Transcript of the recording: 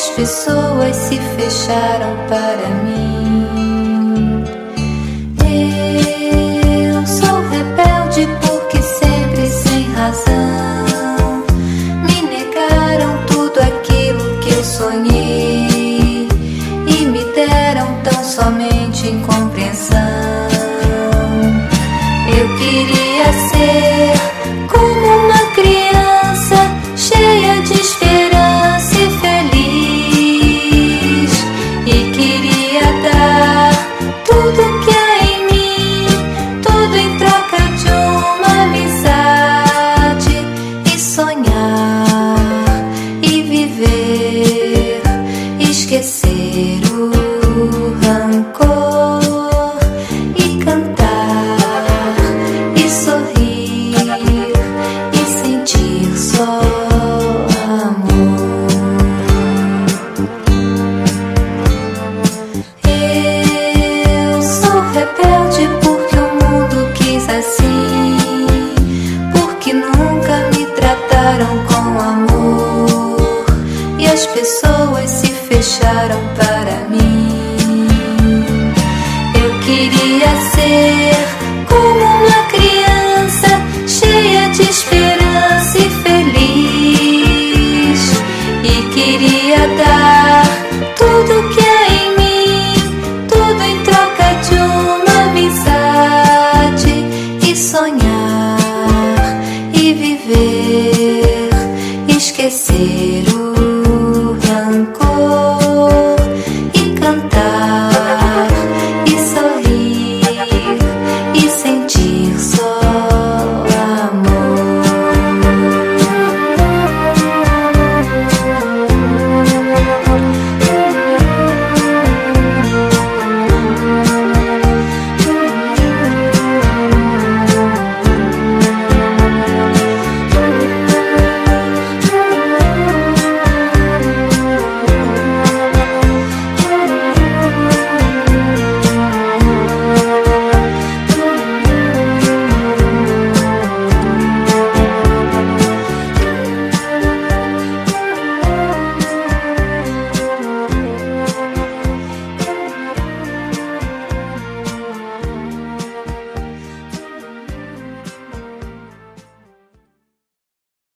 as pessoas se fecharam para mim. Eu sou rebelde porque sempre sem razão me negaram tudo aquilo que eu sonhei e me deram tão somente incompreensão. Eu queria ser como uma criança cheia de esperança e feliz, e queria dar tudo que há em mim, tudo em troca de uma amizade, e sonhar e viver, esquecer o rancor e cantar e sorrir e sentir só amor. Eu sou rebelde porque o mundo quis assim, porque nunca me trataram com amor e as pessoas se fecharam para mim. Eu queria ser como uma criança cheia de esperança e feliz, e queria dar tudo que há em mim, tudo em troca de uma amizade, e sonhar e viver, esquecer o